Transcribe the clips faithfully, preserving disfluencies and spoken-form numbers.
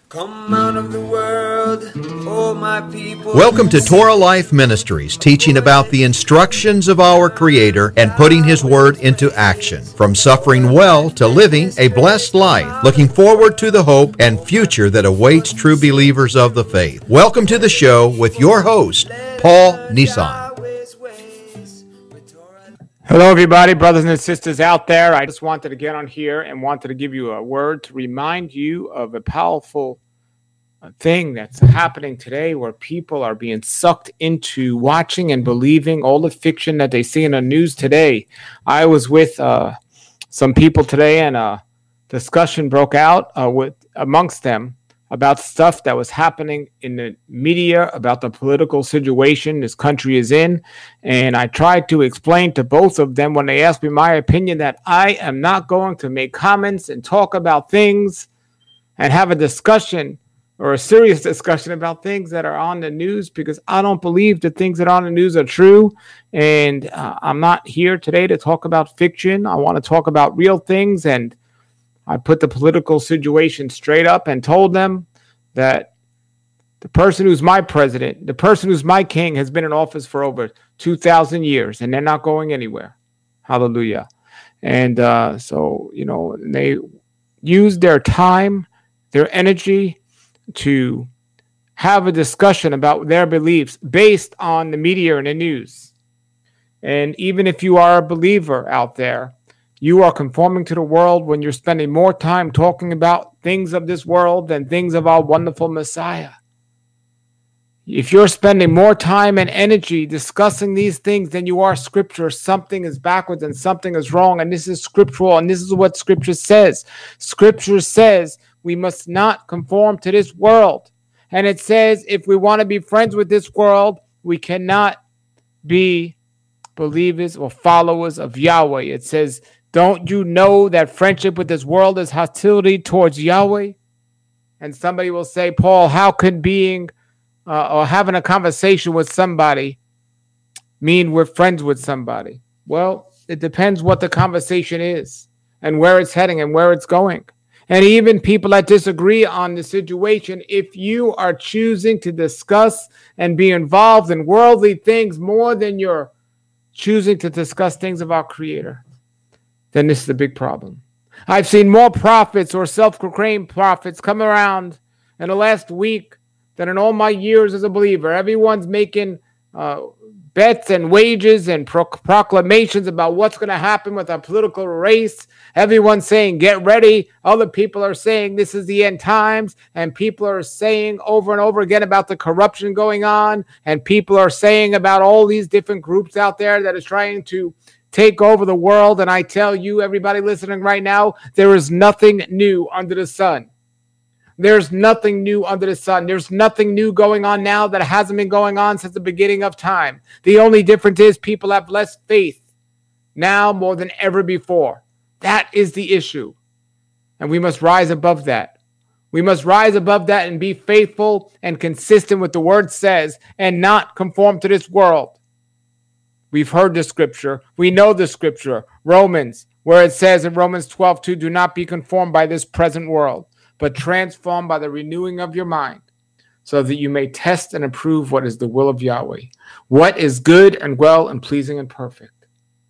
Come out of the world, oh my people. Welcome to Torah Life Ministries, teaching about the instructions of our Creator and putting His Word into action. From suffering well to living a blessed life, looking forward to the hope and future that awaits true believers of the faith. Welcome to the show with your host, Paul Nissan. Hello, everybody, brothers and sisters out there. I just wanted to get on here and wanted to give you a word to remind you of a powerful thing that's happening today where people are being sucked into watching and believing all the fiction that they see in the news today. I was with uh, some people today and a discussion broke out uh, with amongst them about stuff that was happening in the media, about the political situation this country is in. And I tried to explain to both of them when they asked me my opinion that I am not going to make comments and talk about things and have a discussion or a serious discussion about things that are on the news, because I don't believe the things that are on the news are true. And uh, I'm not here today to talk about fiction. I want to talk about real things. And I put the political situation straight up and told them that the person who's my president, the person who's my king, has been in office for over two thousand years, and they're not going anywhere. Hallelujah. And uh, so, you know, they use their time, their energy to have a discussion about their beliefs based on the media and the news. And even if you are a believer out there, you are conforming to the world when you're spending more time talking about things of this world than things of our wonderful Messiah. If you're spending more time and energy discussing these things than you are Scripture, something is backwards and something is wrong. And this is scriptural, and this is what Scripture says. Scripture says we must not conform to this world. And it says if we want to be friends with this world, we cannot be believers or followers of Yahweh. It says, don't you know that friendship with this world is hostility towards Yahweh? And somebody will say, Paul, how could being uh, or having a conversation with somebody mean we're friends with somebody? Well, it depends what the conversation is and where it's heading and where it's going. And even people that disagree on the situation, if you are choosing to discuss and be involved in worldly things more than you're choosing to discuss things of our Creator, then this is a big problem. I've seen more prophets or self-proclaimed prophets come around in the last week than in all my years as a believer. Everyone's making uh, bets and wagers and pro- proclamations about what's going to happen with our political race. Everyone's saying, get ready. Other people are saying this is the end times. And people are saying over and over again about the corruption going on. And people are saying about all these different groups out there that is trying to take over the world. And I tell you, everybody listening right now, there is nothing new under the sun. There's nothing new under the sun. There's nothing new going on now that hasn't been going on since the beginning of time. The only difference is people have less faith now more than ever before. That is the issue. And we must rise above that. We must rise above that and be faithful and consistent with the word says and not conform to this world. We've heard the scripture. We know the scripture. Romans, where it says in Romans twelve two, do not be conformed by this present world, but transformed by the renewing of your mind, so that you may test and approve what is the will of Yahweh, what is good and well and pleasing and perfect.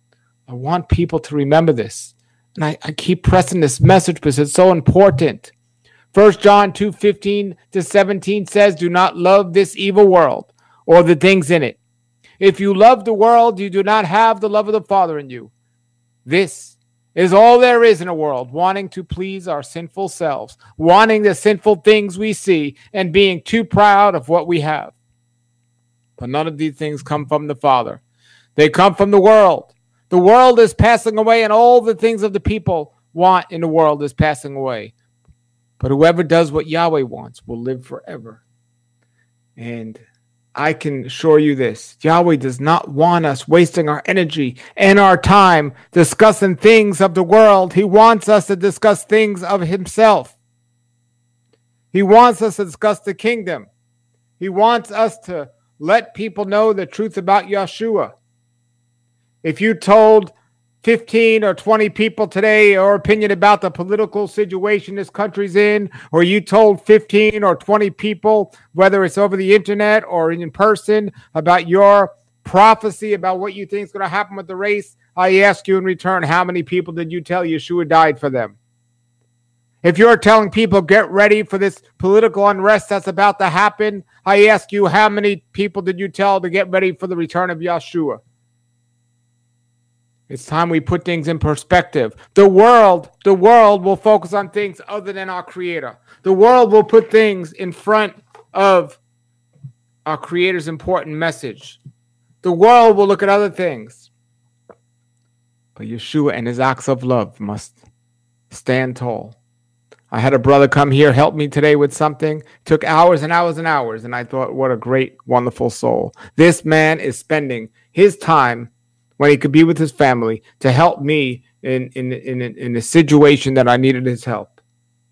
I want people to remember this. And I, I keep pressing this message because it's so important. First John two fifteen to seventeen says, do not love this evil world or the things in it. If you love the world, you do not have the love of the Father in you. This is all there is in a world, wanting to please our sinful selves, wanting the sinful things we see, and being too proud of what we have. But none of these things come from the Father. They come from the world. The world is passing away, and all the things of the people want in the world is passing away. But whoever does what Yahweh wants will live forever. And I can assure you this, Yahweh does not want us wasting our energy and our time discussing things of the world. He wants us to discuss things of himself. He wants us to discuss the kingdom. He wants us to let people know the truth about Yeshua. If you told fifteen or twenty people today your opinion about the political situation this country's in, or you told fifteen or twenty people, whether it's over the internet or in person, about your prophecy about what you think is going to happen with the race, I ask you in return, how many people did you tell Yeshua died for them? If you're telling people, get ready for this political unrest that's about to happen, I ask you, how many people did you tell to get ready for the return of Yeshua? It's time we put things in perspective. The world, the world will focus on things other than our Creator. The world will put things in front of our Creator's important message. The world will look at other things. But Yeshua and his acts of love must stand tall. I had a brother come here, help me today with something. It took hours and hours and hours. And I thought, what a great, wonderful soul. This man is spending his time when he could be with his family to help me in, in, in, in a situation that I needed his help.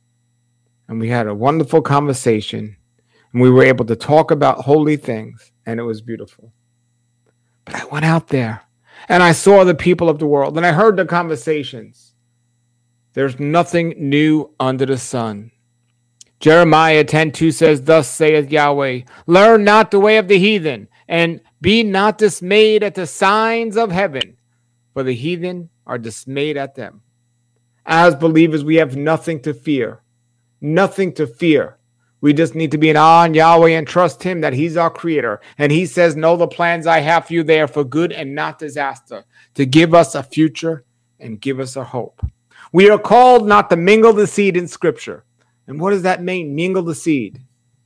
And we had a wonderful conversation. And we were able to talk about holy things. And it was beautiful. But I went out there and I saw the people of the world and I heard the conversations. There's nothing new under the sun. Jeremiah ten two says, thus saith Yahweh, learn not the way of the heathen, and be not dismayed at the signs of heaven, for the heathen are dismayed at them. As believers, we have nothing to fear. Nothing to fear. We just need to be in awe on Yahweh and trust him that he's our creator. And he says, know the plans I have for you, they are for good and not disaster, to give us a future and give us a hope. We are called not to mingle the seed in Scripture. And what does that mean, mingle the seed?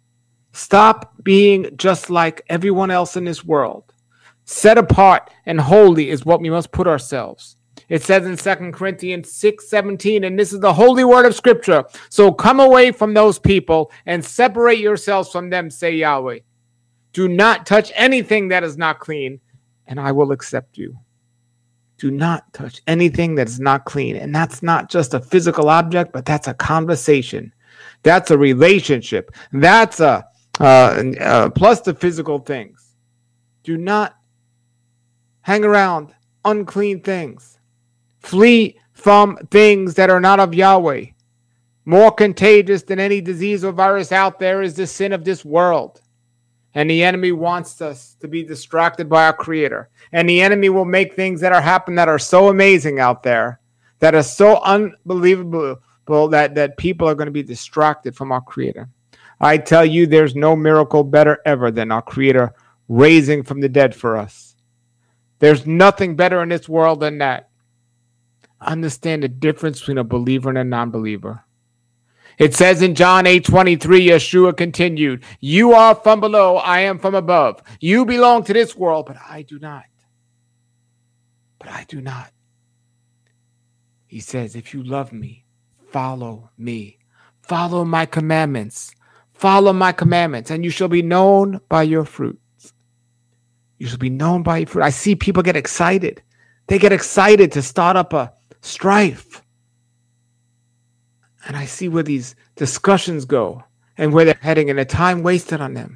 Stop being just like everyone else in this world. Set apart and holy is what we must put ourselves. It says in Second Corinthians six seventeen, and this is the holy word of Scripture. So come away from those people and separate yourselves from them, say Yahweh. Do not touch anything that is not clean, and I will accept you. Do not touch anything that is not clean. And that's not just a physical object, but that's a conversation. That's a relationship. That's a, uh, uh, plus the physical things. Do not hang around unclean things. Flee from things that are not of Yahweh. More contagious than any disease or virus out there is the sin of this world. And the enemy wants us to be distracted by our Creator. And the enemy will make things that are happening that are so amazing out there, that are so unbelievable, that, that people are going to be distracted from our Creator. I tell you, there's no miracle better ever than our Creator raising from the dead for us. There's nothing better in this world than that. Understand the difference between a believer and a non-believer. It says in John eight twenty-three, Yeshua continued, you are from below, I am from above. You belong to this world, but I do not. But I do not. He says, if you love me, follow me. Follow my commandments. Follow my commandments, and you shall be known by your fruits. You shall be known by your fruit. I see people get excited. They get excited to start up a strife. And I see where these discussions go and where they're heading and the time wasted on them.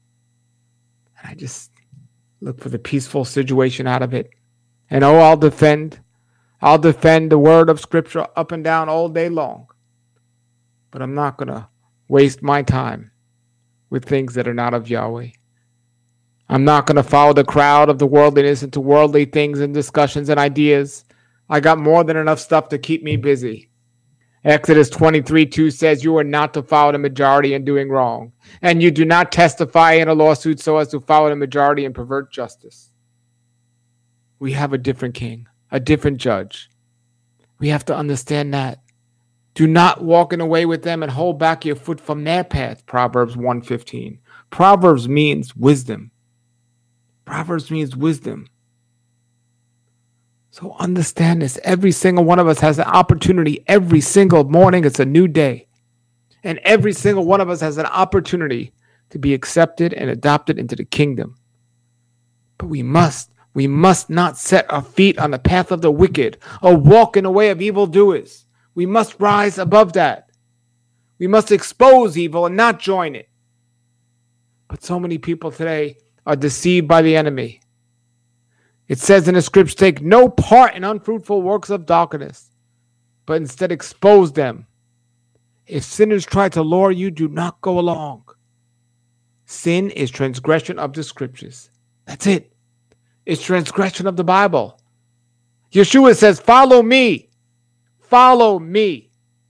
And I just look for the peaceful situation out of it. And oh, I'll defend. I'll defend the word of Scripture up and down all day long. But I'm not going to waste my time with things that are not of Yahweh. I'm not going to follow the crowd of the worldliness into worldly things and discussions and ideas. I got more than enough stuff to keep me busy. Exodus twenty-three two says, you are not to follow the majority in doing wrong, and you do not testify in a lawsuit so as to follow the majority and pervert justice. We have a different king, a different judge. We have to understand that. Do not walk in a way with them and hold back your foot from their path, Proverbs one fifteen. Proverbs means wisdom. Proverbs means wisdom. So understand this. Every single one of us has an opportunity. Every single morning, it's a new day. And every single one of us has an opportunity to be accepted and adopted into the kingdom. But we must, we must not set our feet on the path of the wicked or walk in the way of evildoers. We must rise above that. We must expose evil and not join it. But so many people today are deceived by the enemy. It says in the scripture, take no part in unfruitful works of darkness, but instead expose them. If sinners try to lure you, do not go along. Sin is transgression of the scriptures. That's it. It's transgression of the Bible. Yeshua says, follow me. Follow me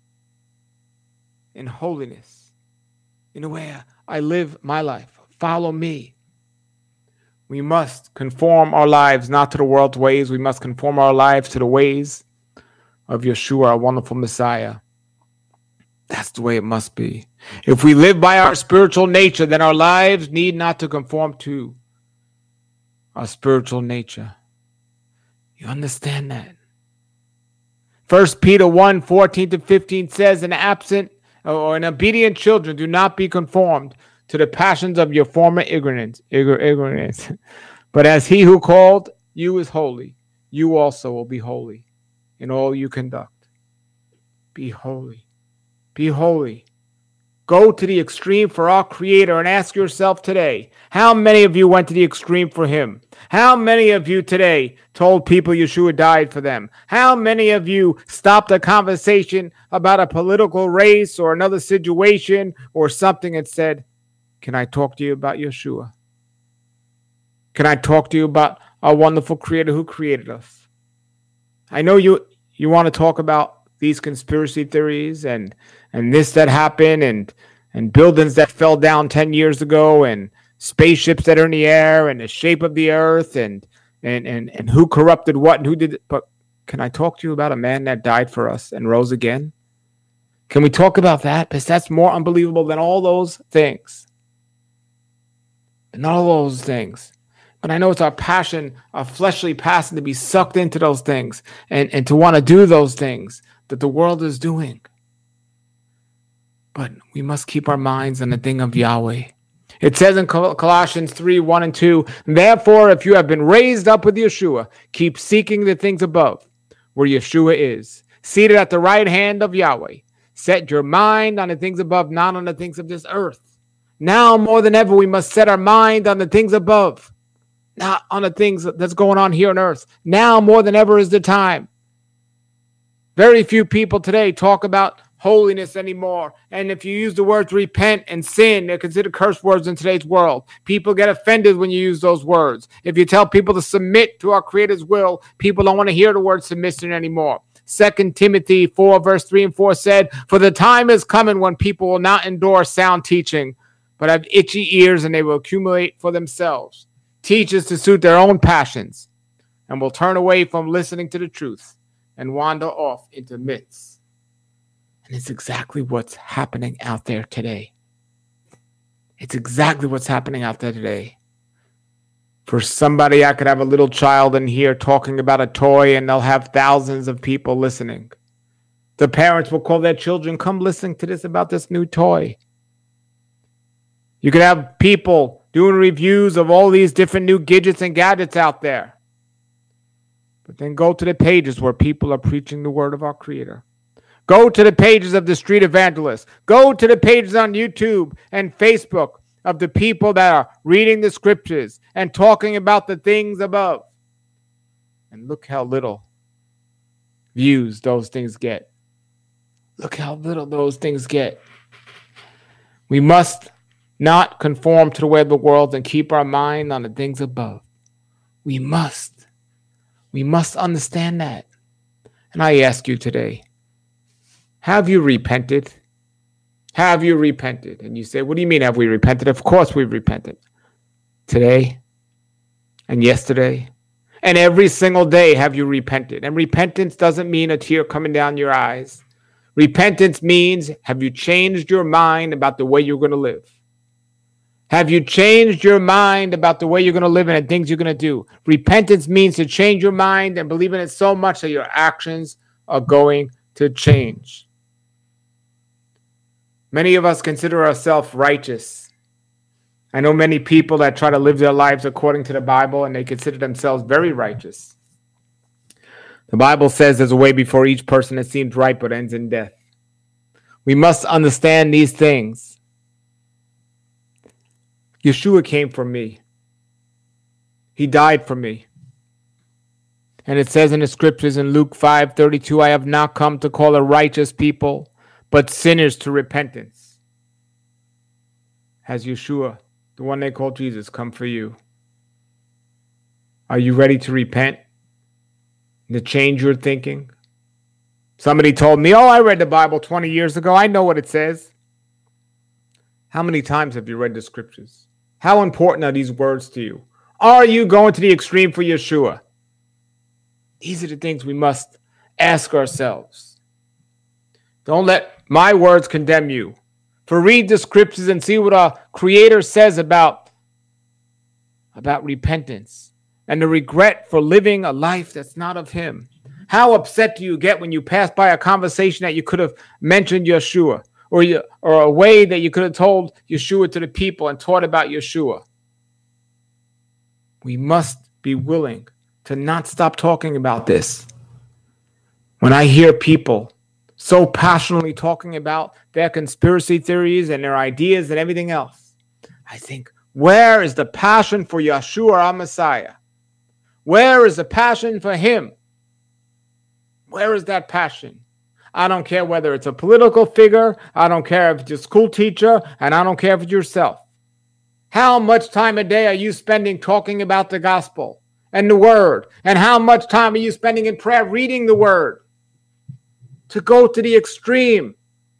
in holiness, in the way I live my life. Follow me. We must conform our lives not to the world's ways. We must conform our lives to the ways of Yeshua, our wonderful Messiah. That's the way it must be. If we live by our spiritual nature, then our lives need not to conform to our spiritual nature. You understand that? First Peter one, fourteen to fifteen says, an absent or an obedient children, do not be conformed to the passions of your former ignorance, ignorance. But as he who called you is holy, you also will be holy in all you conduct. Be holy. Be holy. Go to the extreme for our Creator and ask yourself today, how many of you went to the extreme for him? How many of you today told people Yeshua died for them? How many of you stopped a conversation about a political race or another situation or something and said, can I talk to you about Yeshua? Can I talk to you about our wonderful Creator who created us? I know you, you want to talk about these conspiracy theories and and this that happened and and buildings that fell down ten years ago and spaceships that are in the air and the shape of the earth and and and, and who corrupted what and who did it. But can I talk to you about a man that died for us and rose again? Can we talk about that? Because that's more unbelievable than all those things. And all those things. But I know it's our passion, our fleshly passion to be sucked into those things and, and to want to do those things that the world is doing. But we must keep our minds on the thing of Yahweh. It says in Colossians three, one and two, therefore, if you have been raised up with Yeshua, keep seeking the things above, where Yeshua is, seated at the right hand of Yahweh. Set your mind on the things above, not on the things of this earth. Now more than ever, we must set our mind on the things above, not on the things that's going on here on earth. Now more than ever is the time. Very few people today talk about holiness anymore. And if you use the words repent and sin, they're considered curse words in today's world. People get offended when you use those words. If you tell people to submit to our Creator's will, people don't want to hear the word submission anymore. Second Timothy four, verse three and four said, for the time is coming when people will not endure sound teaching, but have itchy ears, and they will accumulate for themselves teachers to suit their own passions, and will turn away from listening to the truth and wander off into myths. And it's exactly what's happening out there today. It's exactly what's happening out there today. For somebody, I could have a little child in here talking about a toy, and they'll have thousands of people listening. The parents will call their children, come listen to this about this new toy. You could have people doing reviews of all these different new gadgets and gadgets out there. But then go to the pages where people are preaching the word of our Creator. Go to the pages of the street evangelists. Go to the pages on YouTube and Facebook of the people that are reading the scriptures and talking about the things above. And look how little views those things get. Look how little those things get. We must not conform to the way of the world and keep our mind on the things above. We must. We must understand that. And I ask you today, have you repented? Have you repented? And you say, what do you mean have we repented? Of course we've repented. Today and yesterday and every single day have you repented. And repentance doesn't mean a tear coming down your eyes. Repentance means, have you changed your mind about the way you're going to live? Have you changed your mind about the way you're going to live and the things you're going to do? Repentance means to change your mind and believe in it so much that your actions are going to change. Many of us consider ourselves righteous. I know many people that try to live their lives according to the Bible, and they consider themselves very righteous. The Bible says there's a way before each person that seems right but ends in death. We must understand these things. Yeshua came for me. He died for me. And it says in the scriptures in Luke five thirty-two, I have not come to call a righteous people, but sinners to repentance. Has Yeshua, the one they call Jesus, come for you? Are you ready to repent? To change your thinking? Somebody told me, oh, I read the Bible twenty years ago. I know what it says. How many times have you read the scriptures? How important are these words to you? Are you going to the extreme for Yeshua? These are the things we must ask ourselves. Don't let my words condemn you. For read the scriptures and see what our Creator says about, about repentance and the regret for living a life that's not of Him. How upset do you get when you pass by a conversation that you could have mentioned Yeshua, or, you, or a way that you could have told Yeshua to the people and taught about Yeshua? We must be willing to not stop talking about this. When I hear people so passionately talking about their conspiracy theories and their ideas and everything else, I think, where is the passion for Yeshua, our Messiah? Where is the passion for Him? Where is that passion? I don't care whether it's a political figure, I don't care if it's a school teacher, and I don't care if it's yourself. How much time a day are you spending talking about the gospel and the word? And how much time are you spending in prayer reading the word? To go to the extreme.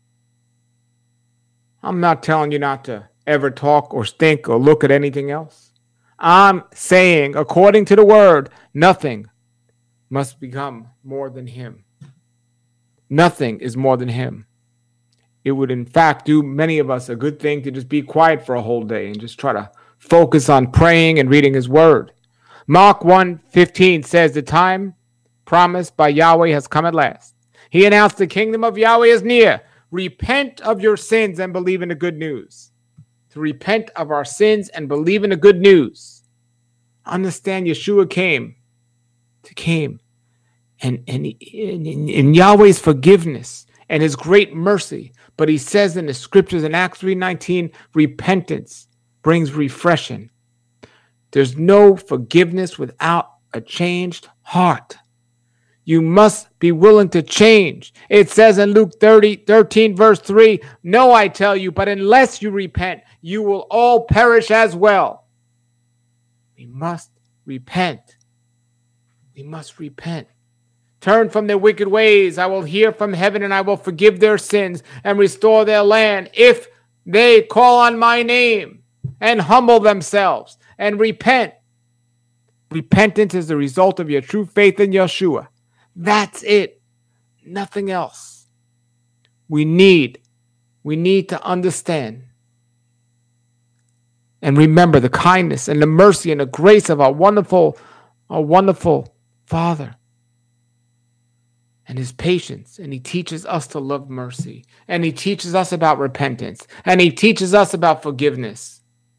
I'm not telling you not to ever talk or think or look at anything else. I'm saying, according to the word, nothing must become more than Him. Nothing is more than Him. It would, in fact, do many of us a good thing to just be quiet for a whole day and just try to focus on praying and reading His word. Mark one fifteen says, the time promised by Yahweh has come at last. He announced the kingdom of Yahweh is near. Repent of your sins and believe in the good news. To repent of our sins and believe in the good news. Understand Yeshua came. To came. And in Yahweh's forgiveness and His great mercy. But He says in the scriptures in Acts three nineteen, repentance brings refreshing. There's no forgiveness without a changed heart. You must be willing to change. It says in Luke thirty, thirteen, verse three, no, I tell you, but unless you repent, you will all perish as well. We must repent. We must repent. Turn from their wicked ways. I will hear from heaven and I will forgive their sins and restore their land if they call on my name and humble themselves and repent. Repentance is the result of your true faith in Yeshua. That's it. Nothing else. We need, we need to understand and remember the kindness and the mercy and the grace of our wonderful, our wonderful Father and His patience. And He teaches us to love mercy. And He teaches us about repentance. And He teaches us about forgiveness.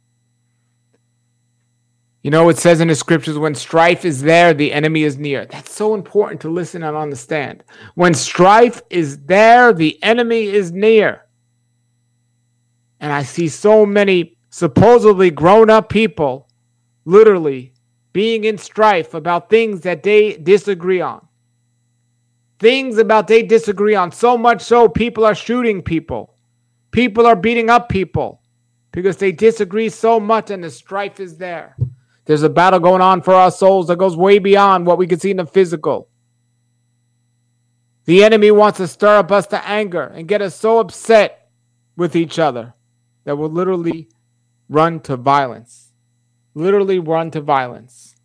You know, it says in the scriptures, when strife is there, the enemy is near. That's so important to listen and understand. When strife is there, the enemy is near. And I see so many supposedly grown-up people literally being in strife about things that they disagree on. Things about they disagree on, so much so people are shooting people. People are beating up people because they disagree so much and the strife is there. There's a battle going on for our souls that goes way beyond what we can see in the physical. The enemy wants to stir up us to anger and get us so upset with each other that we'll literally run to violence. Literally run to violence.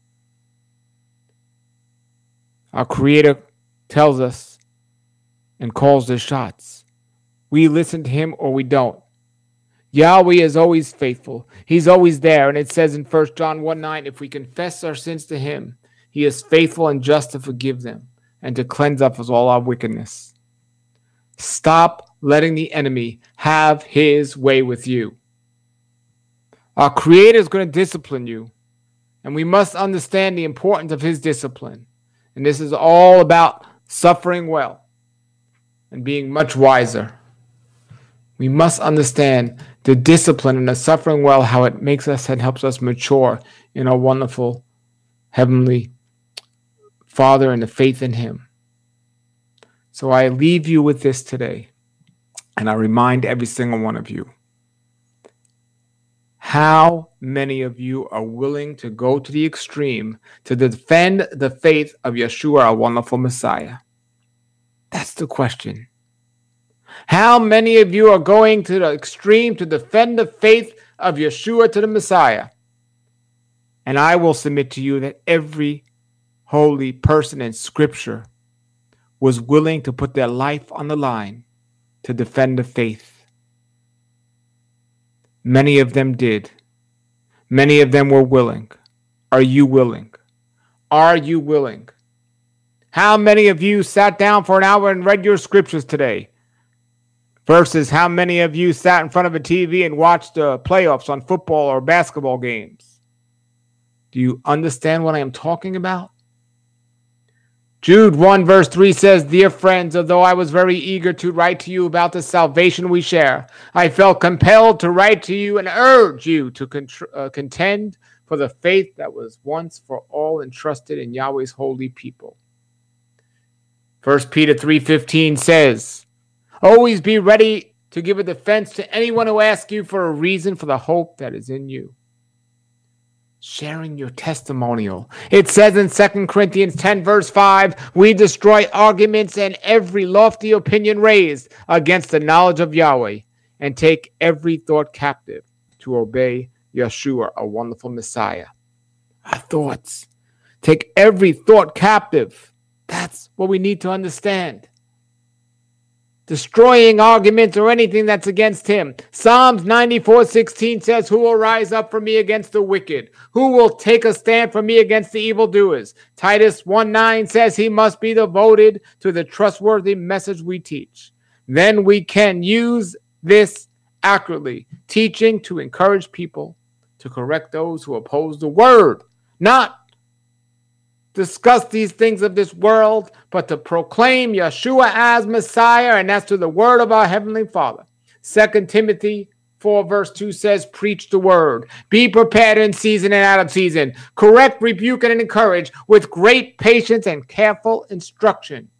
Our Creator tells us and calls the shots. We listen to Him or we don't. Yahweh is always faithful. He's always there. And it says in First John one nine, if we confess our sins to Him, He is faithful and just to forgive them and to cleanse us of all our wickedness. Stop letting the enemy have his way with you. Our Creator is going to discipline you. And we must understand the importance of His discipline. And this is all about suffering well and being much wiser. We must understand the discipline and the suffering well, how it makes us and helps us mature in our wonderful heavenly Father and the faith in him. So I leave you with this today, and I remind every single one of you, how many of you are willing to go to the extreme to defend the faith of Yeshua, our wonderful Messiah? That's the question. How many of you are going to the extreme to defend the faith of Yeshua to the Messiah? And I will submit to you that every holy person in Scripture was willing to put their life on the line to defend the faith. Many of them did. Many of them were willing. Are you willing? Are you willing? How many of you sat down for an hour and read your scriptures today? Versus how many of you sat in front of a T V and watched the playoffs on football or basketball games? Do you understand what I am talking about? Jude one verse three says, "Dear friends, although I was very eager to write to you about the salvation we share, I felt compelled to write to you and urge you to contr- uh, contend for the faith that was once for all entrusted in Yahweh's holy people." First Peter three fifteen says, "Always be ready to give a defense to anyone who asks you for a reason for the hope that is in you." Sharing your testimonial. It says in Second Corinthians ten verse five, "We destroy arguments and every lofty opinion raised against the knowledge of Yahweh, and take every thought captive to obey Yeshua, a wonderful Messiah." Our thoughts. Take every thought captive. That's what we need to understand. Destroying arguments or anything that's against him. Psalms ninety-four sixteen says, "Who will rise up for me against the wicked? Who will take a stand for me against the evildoers?" Titus one nine says, "He must be devoted to the trustworthy message we teach." Then we can use this accurately, teaching to encourage people, to correct those who oppose the word, not discuss these things of this world, but to proclaim Yeshua as Messiah, and that's to the word of our Heavenly Father. Second Timothy four verse two says, "Preach the word. Be prepared in season and out of season. Correct, rebuke, and encourage with great patience and careful instruction."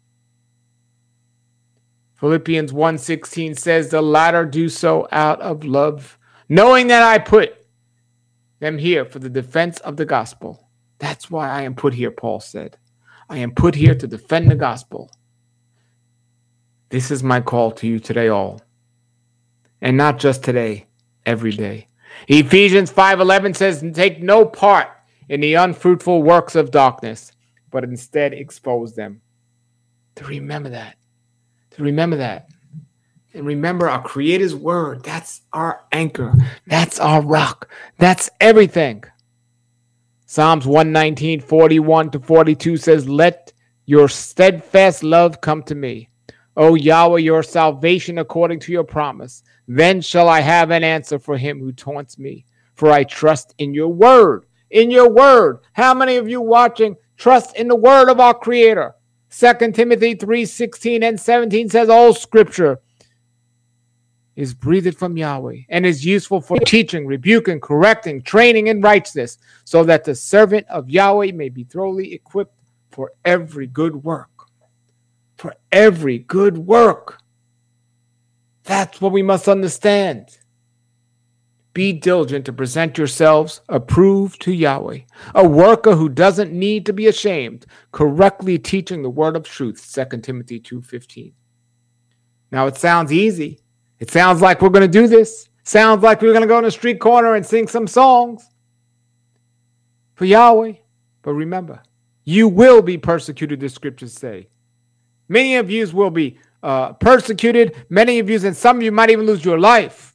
Philippians one sixteen says, "The latter do so out of love, knowing that I put them here for the defense of the gospel." That's why I am put here, Paul said. I am put here to defend the gospel. This is my call to you today all. And not just today, every day. Ephesians five eleven says, "Take no part in the unfruitful works of darkness, but instead expose them." To remember that. To remember that. And remember our Creator's word. That's our anchor. That's our rock. That's everything. Psalms one nineteen, forty-one to forty-two says, "Let your steadfast love come to me, O Yahweh, your salvation according to your promise. Then shall I have an answer for him who taunts me, for I trust in your word." In your word. How many of you watching trust in the word of our Creator? Second Timothy three sixteen and seventeen says, "All scripture is breathed from Yahweh and is useful for teaching, rebuking, correcting, training in righteousness, so that the servant of Yahweh may be thoroughly equipped for every good work." For every good work. That's what we must understand. Be diligent to present yourselves approved to Yahweh, a worker who doesn't need to be ashamed, correctly teaching the word of truth, Second Timothy two fifteen. Now it sounds easy. It sounds like we're going to do this. Sounds like we're going to go in a street corner and sing some songs for Yahweh. But remember, you will be persecuted, the scriptures say. Many of you will be uh, persecuted. Many of you, and some of you might even lose your life.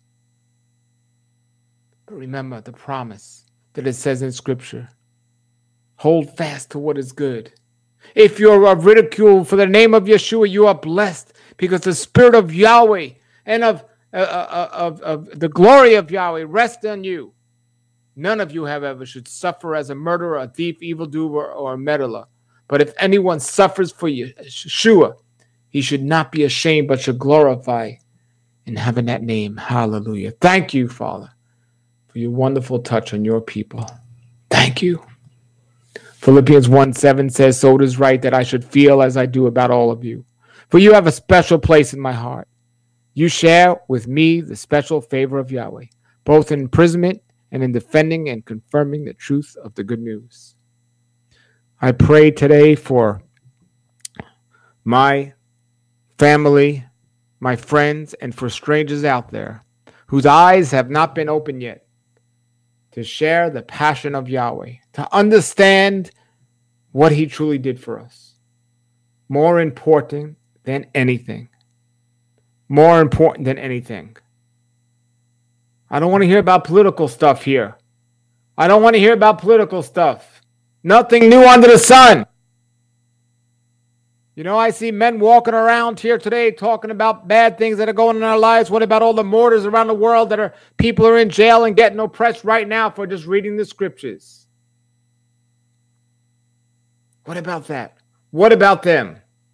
But remember the promise that it says in scripture. Hold fast to what is good. If you're ridiculed for the name of Yeshua, you are blessed, because the Spirit of Yahweh and of, uh, uh, of, of the glory of Yahweh rest on you. None of you, however, should suffer as a murderer, a thief, evildoer, or a meddler. But if anyone suffers for Yeshua, he should not be ashamed, but should glorify in having that name. Hallelujah. Thank you, Father, for your wonderful touch on your people. Thank you. Philippians one seven says, so it is right that I should feel as I do about all of you. For you have a special place in my heart. You share with me the special favor of Yahweh, both in imprisonment and in defending and confirming the truth of the good news. I pray today for my family, my friends, and for strangers out there whose eyes have not been opened yet, to share the passion of Yahweh, to understand what he truly did for us. More important than anything. More important than anything. I don't want to hear about political stuff here. I don't want to hear about political stuff. Nothing new under the sun. You know, I see men walking around here today talking about bad things that are going on in our lives. What about all the martyrs around the world that are, people are in jail and getting oppressed right now for just reading the scriptures? What about that? What about them?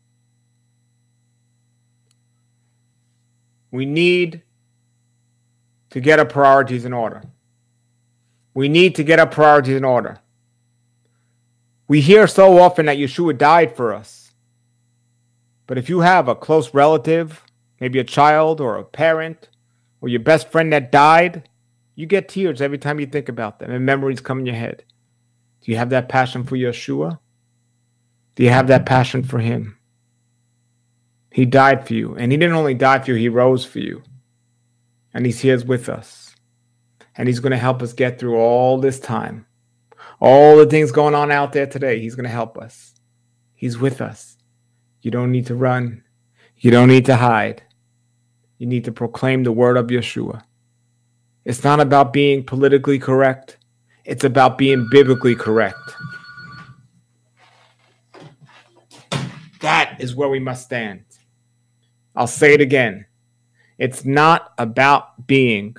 We need to get our priorities in order. We need to get our priorities in order. We hear so often that Yeshua died for us. But if you have a close relative, maybe a child or a parent or your best friend that died, you get tears every time you think about them and memories come in your head. Do you have that passion for Yeshua? Do you have that passion for him? He died for you. And he didn't only die for you, he rose for you. And he's here with us. And he's going to help us get through all this time. All the things going on out there today, he's going to help us. He's with us. You don't need to run. You don't need to hide. You need to proclaim the word of Yeshua. It's not about being politically correct. It's about being biblically correct. That is where we must stand. I'll say it again. It's not about being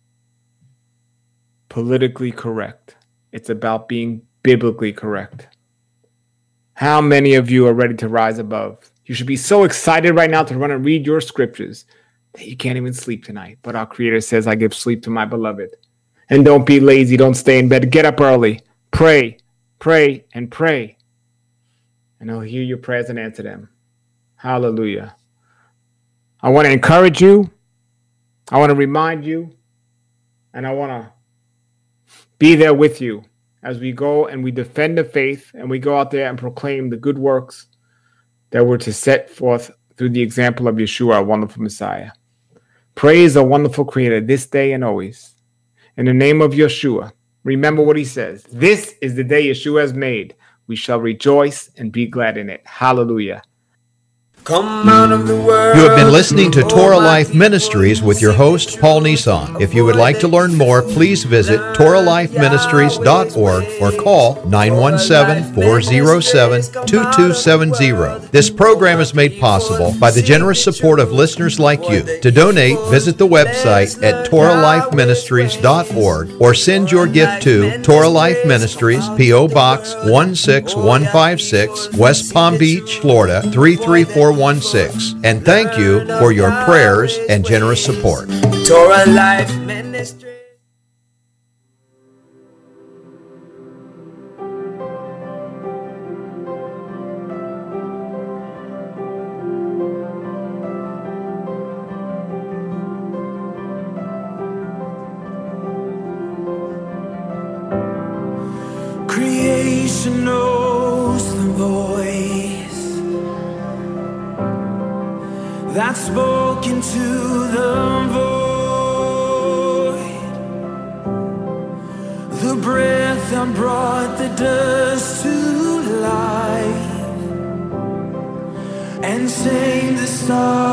politically correct. It's about being biblically correct. How many of you are ready to rise above? You should be so excited right now to run and read your scriptures that you can't even sleep tonight. But our Creator says, I give sleep to my beloved. And don't be lazy. Don't stay in bed. Get up early. Pray, pray, and pray. And he'll hear your prayers and answer them. Hallelujah. I want to encourage you. I want to remind you. And I want to be there with you as we go and we defend the faith and we go out there and proclaim the good works that we're to set forth through the example of Yeshua, our wonderful Messiah. Praise the wonderful Creator this day and always. In the name of Yeshua, remember what he says. This is the day Yeshua has made. We shall rejoice and be glad in it. Hallelujah. Come out of the world. You have been listening to Torah Life Ministries with your host, Paul Nissan. If you would like to learn more, please visit torah life ministries dot org or call nine one seven, four zero seven, two two seven zero. This program is made possible by the generous support of listeners like you. To donate, visit the website at torah life ministries dot org or send your gift to Torah Life Ministries, P O Box one six one five six, West Palm Beach, Florida three three four one six. And thank you for your prayers and generous support. Torah Life Ministry. Creation knows the voice that spoke into the void, the breath that brought the dust to life, and sang the stars.